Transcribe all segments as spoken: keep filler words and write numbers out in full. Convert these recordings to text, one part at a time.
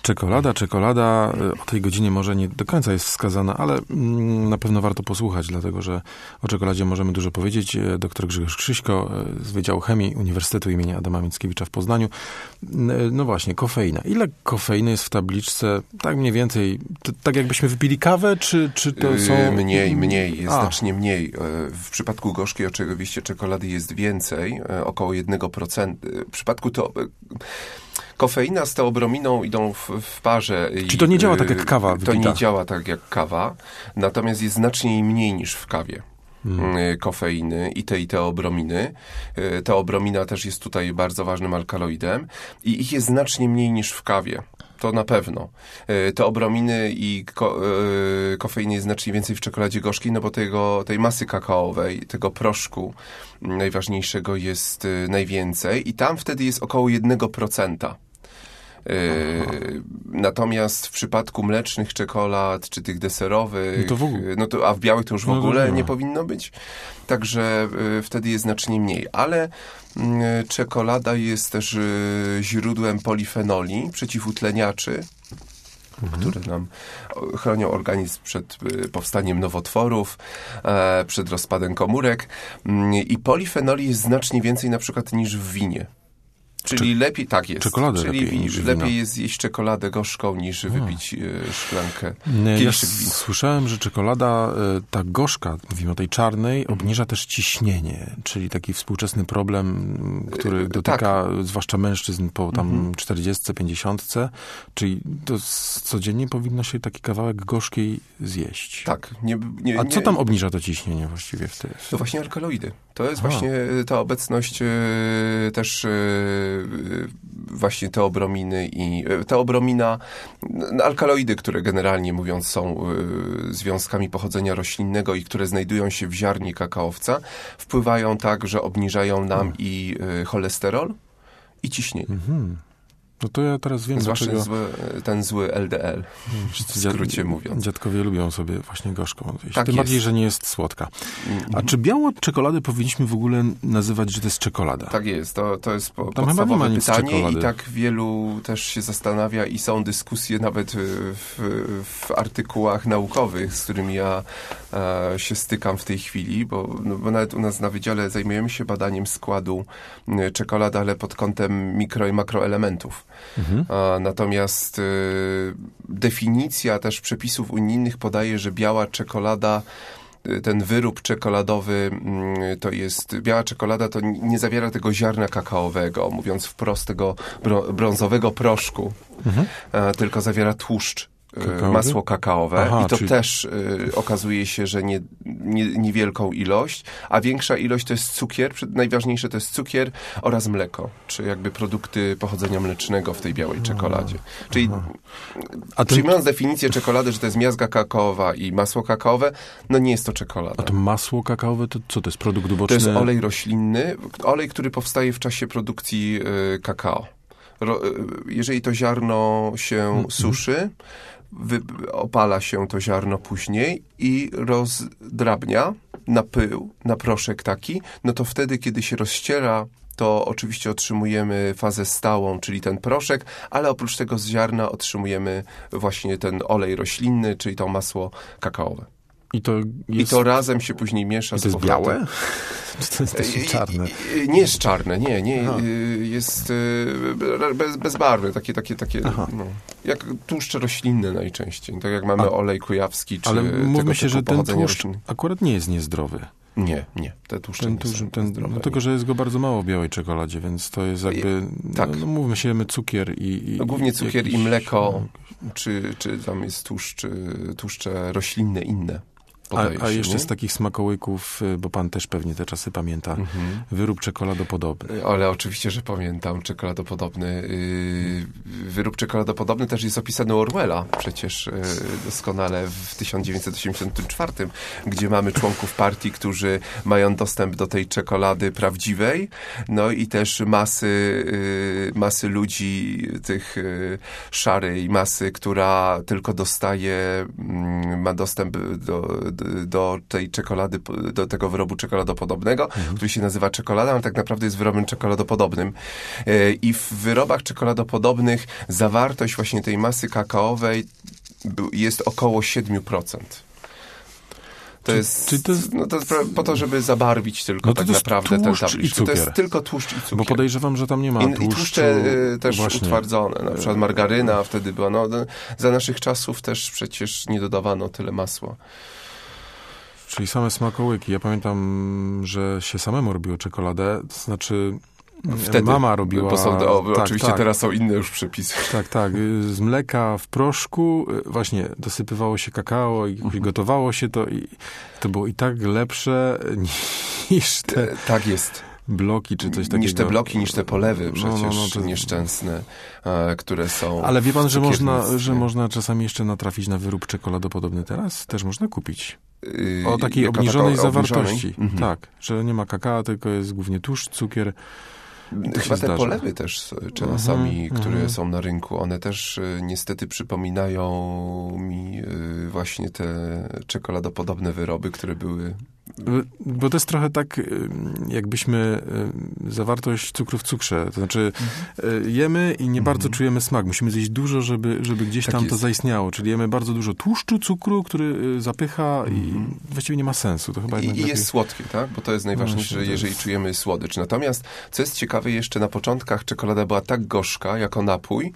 Czekolada, czekolada o tej godzinie może nie do końca jest wskazana, ale na pewno warto posłuchać, dlatego że o czekoladzie możemy dużo powiedzieć. Doktor Grzegorz Krzyśko z Wydziału Chemii Uniwersytetu imienia Adama Mickiewicza w Poznaniu. No właśnie, kofeina. Ile kofeiny jest w tabliczce? Tak mniej więcej, to, tak jakbyśmy wypili kawę, czy, czy to są... Mniej, mniej, jest A. znacznie mniej. W przypadku gorzkiej oczywiście czekolady jest więcej, około jednego procenta. W przypadku to... Kofeina z teobrominą idą w, w parze. Czy to nie działa tak jak kawa wypita? To nie działa tak jak kawa, natomiast jest znacznie mniej niż w kawie. Hmm. Kofeiny i tej teobrominy. Teobromina też jest tutaj bardzo ważnym alkaloidem i ich jest znacznie mniej niż w kawie. To na pewno. Teobrominy i ko, kofeiny jest znacznie więcej w czekoladzie gorzkiej, no bo tego, tej masy kakaowej, tego proszku najważniejszego jest najwięcej i tam wtedy jest około jednego procenta. Yy, natomiast w przypadku mlecznych czekolad, czy tych deserowych, no to w ogóle. No to, a w białych to już w no ogóle nie, nie powinno być. Także yy, wtedy jest znacznie mniej. Ale yy, czekolada jest też yy, źródłem polifenoli, przeciwutleniaczy, mhm. które nam chronią organizm przed y, powstaniem nowotworów, e, przed rozpadem komórek. Y, I polifenoli jest znacznie więcej na przykład niż w winie. Czyli Cze- lepiej, tak jest. Czekoladę Czyli lepiej niż lepiej wino. jest jeść czekoladę gorzką niż wypić y, szklankę, Ja kieliszek wina. Słyszałem, że czekolada, y, ta gorzka, mówimy o tej czarnej, obniża też ciśnienie, czyli taki współczesny problem, który dotyka tak. zwłaszcza mężczyzn po tam mhm. czterdziestce, pięćdziesiątce, czyli to codziennie powinno się taki kawałek gorzkiej zjeść. Tak. Nie, nie, A nie, co tam obniża to ciśnienie właściwie w tym? To właśnie alkaloidy. To jest Aha. właśnie ta obecność y, też y, właśnie teobrominy i y, teobromina, y, alkaloidy, które generalnie mówiąc są y, związkami pochodzenia roślinnego i które znajdują się w ziarnie kakaowca, wpływają tak, że obniżają nam hmm. i y, cholesterol i ciśnienie. Mhm. No to ja teraz wiem, zwłaszcza dlaczego... zły, ten zły L D L, w skrócie mówiąc. Dziadkowie lubią sobie właśnie gorzką jeść. Tak Tym jest. bardziej, że nie jest słodka. A czy białą czekoladę powinniśmy w ogóle nazywać, że to jest czekolada? Tak jest. To, to jest po, Tam chyba nie ma podstawowe nic pytanie czekolady. I tak wielu też się zastanawia i są dyskusje nawet w, w artykułach naukowych, z którymi ja e, się stykam w tej chwili, bo, no, bo nawet u nas na wydziale zajmujemy się badaniem składu e, czekolady, ale pod kątem mikro i makroelementów. Mhm. E, Natomiast y, definicja też przepisów unijnych podaje, że biała czekolada, y, ten wyrób czekoladowy y, to jest, biała czekolada to nie zawiera tego ziarna kakaowego, mówiąc wprost tego bro, brązowego proszku, mhm. a, tylko zawiera tłuszcz. Kakaowy? Masło kakaowe. Aha, i to czyli... też y, okazuje się, że nie, nie, niewielką ilość, a większa ilość to jest cukier, najważniejsze to jest cukier oraz mleko, czy jakby produkty pochodzenia mlecznego w tej białej czekoladzie. Aha. Czyli a przyjmując ten... definicję czekolady, że to jest miazga kakaowa i masło kakaowe, no nie jest to czekolada. A to masło kakaowe to co to jest? Produkt uboczny? To jest olej roślinny, olej, który powstaje w czasie produkcji y, kakao. Ro, y, jeżeli to ziarno się hmm. suszy, Wy, opala się to ziarno później i rozdrabnia na pył, na proszek taki, no to wtedy, kiedy się rozściera, to oczywiście otrzymujemy fazę stałą, czyli ten proszek, ale oprócz tego z ziarna otrzymujemy właśnie ten olej roślinny, czyli to masło kakaowe. I to, jest... I to razem się później miesza. I to jest białe? Czy to jest też czarne? Nie jest czarne, nie, nie. Aha. Jest bez, bezbarwne, takie, takie, takie no, jak tłuszcze roślinne najczęściej. Tak jak mamy A, olej kujawski, czy ale mówmy się, że ten tłuszcz roślinny. akurat nie jest niezdrowy. Nie, nie. Te tłuszcze ten, nie tuż, są ten, zdrowe. Dlatego, że jest go bardzo mało w białej czekoladzie, więc to jest jakby, I, tak. no, no mówmy się, my cukier i... i no, głównie cukier jakiś, i mleko, no, czy, czy tam jest tłuszcz, tłuszcze roślinne inne. A, a jeszcze nie? Z takich smakołyków, bo pan też pewnie te czasy pamięta, mhm. wyrób czekoladopodobny. Ale oczywiście, że pamiętam, czekoladopodobny. Wyrób czekoladopodobny też jest opisany u Orwella przecież doskonale w tysiąc dziewięćset osiemdziesiątym czwartym, gdzie mamy członków partii, którzy mają dostęp do tej czekolady prawdziwej, no i też masy, masy ludzi, tych szarej masy, która tylko dostaje, ma dostęp do do tej czekolady, do tego wyrobu czekoladopodobnego, mhm. który się nazywa czekolada, ale tak naprawdę jest wyrobem czekoladopodobnym. I w wyrobach czekoladopodobnych zawartość właśnie tej masy kakaowej jest około siedem procent. To jest, czy to jest no to po to, żeby zabarwić tylko no tak naprawdę ten tabliczkę. To jest tylko tłuszcz i cukier. Bo podejrzewam, że tam nie ma tłuszczu. I, i tłuszcze y, też właśnie utwardzone. Na przykład margaryna wtedy była. No, za naszych czasów też przecież nie dodawano tyle masła. Czyli same smakołyki. Ja pamiętam, że się samemu robiło czekoladę. To znaczy... Wtedy, mama robiła... Bo są, o, tak, oczywiście tak. teraz są inne już przepisy. Tak, tak. Z mleka w proszku właśnie dosypywało się kakao i uh-huh. gotowało się to i to było i tak lepsze niż te... Tak jest. Bloki czy coś takiego. Niż te bloki, niż te polewy przecież no, no, no, to... nieszczęsne, e, które są... Ale wie pan, że można, że można czasami jeszcze natrafić na wyrób czekoladopodobny teraz? Też można kupić. O takiej jako obniżonej taka zawartości. Mhm. Tak, że nie ma kakao, tylko jest głównie tłuszcz, cukier. To Chyba te zdarza. Polewy też czasami, mhm, które mhm. są na rynku, one też y, niestety przypominają mi y, właśnie te czekoladopodobne wyroby, które były... Bo to jest trochę tak, jakbyśmy zawartość cukru w cukrze. To znaczy mhm. jemy i nie bardzo mhm. czujemy smak. Musimy zjeść dużo, żeby, żeby gdzieś tak tam jest. To zaistniało. Czyli jemy bardzo dużo tłuszczu, cukru, który zapycha mhm. i właściwie nie ma sensu. To chyba I, i lepiej... jest słodkie, tak? Bo to jest najważniejsze, no, jeżeli jest... czujemy słodycz. Natomiast, co jest ciekawe, jeszcze na początkach czekolada była tak gorzka jako napój,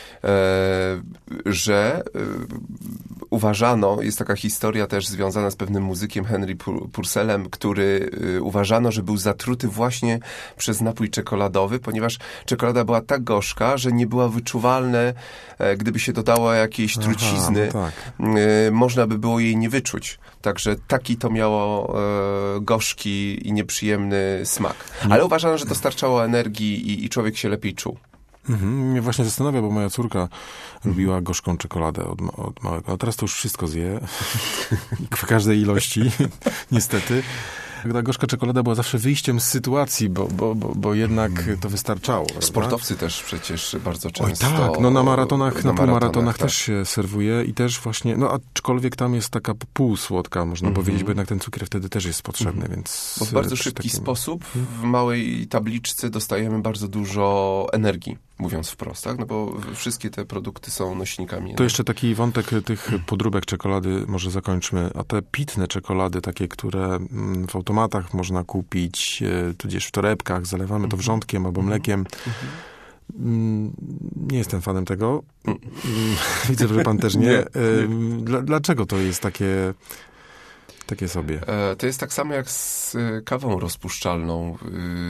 E, że e, uważano, jest taka historia też związana z pewnym muzykiem Henry Purcellem, który e, uważano, że był zatruty właśnie przez napój czekoladowy, ponieważ czekolada była tak gorzka, że nie była wyczuwalne, e, gdyby się dodało jakiejś trucizny, Aha, no tak. e, można by było jej nie wyczuć. Także taki to miało e, gorzki i nieprzyjemny smak. Ale uważano, że dostarczało energii i, i człowiek się lepiej czuł. Mhm. Mnie właśnie zastanawia, bo moja córka lubiła gorzką czekoladę od, od małego. A teraz to już wszystko zje. W każdej ilości, niestety. Ta gorzka czekolada była zawsze wyjściem z sytuacji, bo, bo, bo, bo jednak to wystarczało. Prawda? Sportowcy też przecież bardzo często... Oj tak, no na maratonach, na, na półmaratonach tak. też się serwuje i też właśnie, no aczkolwiek tam jest taka półsłodka, można mm-hmm. powiedzieć, bo jednak ten cukier wtedy też jest potrzebny, mm-hmm. więc... Bo w bardzo szybki takim... sposób w małej tabliczce dostajemy bardzo dużo energii, mówiąc wprost, tak? No bo wszystkie te produkty są nośnikami. To jeszcze taki wątek tych podróbek czekolady może zakończmy, a te pitne czekolady, takie, które w automatach można kupić, tudzież w torebkach, zalewamy to wrzątkiem albo mlekiem. Nie jestem fanem tego. Widzę, że pan też nie. nie. Dlaczego to jest takie... Takie sobie. To jest tak samo jak z kawą rozpuszczalną,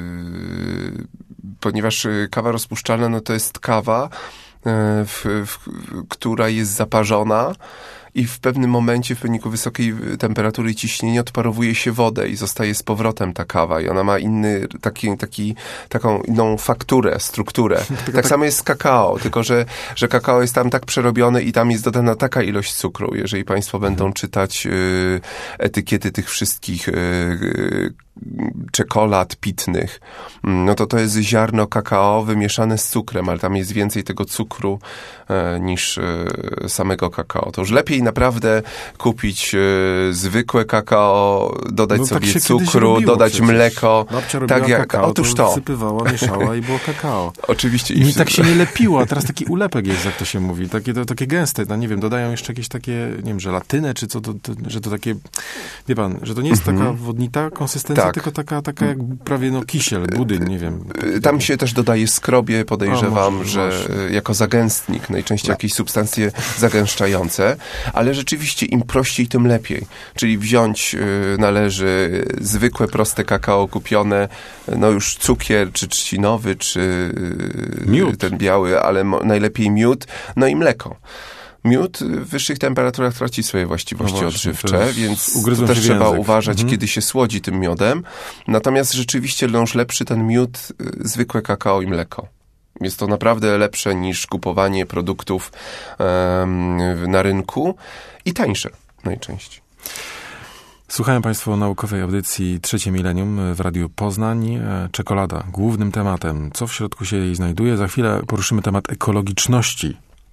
ponieważ kawa rozpuszczalna no to jest kawa, w, w, która jest zaparzona i w pewnym momencie, w wyniku wysokiej temperatury i ciśnienia odparowuje się wodę i zostaje z powrotem ta kawa i ona ma inny, taki, taki, taką inną fakturę, strukturę. Tak, tak samo jest z kakao, tylko że, że kakao jest tam tak przerobione i tam jest dodana taka ilość cukru. Jeżeli państwo będą hmm. czytać y, etykiety tych wszystkich y, y, czekolad pitnych, no to to jest ziarno kakaowe mieszane z cukrem, ale tam jest więcej tego cukru e, niż e, samego kakao. To już lepiej naprawdę kupić e, zwykłe kakao, dodać no, sobie tak cukru, dodać przecież. Mleko. Babcia robiła tak jak, kakao, otóż to. Wsypywała, mieszała i było kakao. Oczywiście. I, I tak się nie lepiło, a teraz taki ulepek jest, jak to się mówi. Takie, to, takie gęste, no nie wiem, dodają jeszcze jakieś takie, nie wiem, żelatynę, czy co, to, to, że to takie, wie pan, że to nie jest mm-hmm. taka wodnita konsystencja, tak. tylko taka, taka jak prawie no kisiel, budyń, nie wiem. Tam się też dodaje skrobie, podejrzewam, o, może, że właśnie. Jako zagęstnik, najczęściej jakieś substancje zagęszczające, ale rzeczywiście im prościej, tym lepiej. Czyli wziąć y, należy zwykłe, proste kakao kupione, no już cukier, czy trzcinowy, czy y, ten biały, ale mo, najlepiej miód, no i mleko. Miód w wyższych temperaturach traci swoje właściwości no właśnie, odżywcze, więc to też trzeba język. uważać, mhm. kiedy się słodzi tym miodem. Natomiast rzeczywiście już lepszy ten miód, zwykłe kakao i mleko. Jest to naprawdę lepsze niż kupowanie produktów um, na rynku i tańsze najczęściej. Słuchają Państwo naukowej audycji Trzecie Milenium w Radiu Poznań. Czekolada głównym tematem. Co w środku się jej znajduje? Za chwilę poruszymy temat ekologiczności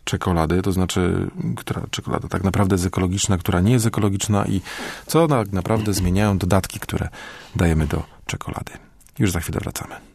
czekolady, to znaczy, która czekolada tak naprawdę jest ekologiczna, która nie jest ekologiczna i co tak naprawdę zmieniają dodatki, które dajemy do czekolady. Już za chwilę wracamy.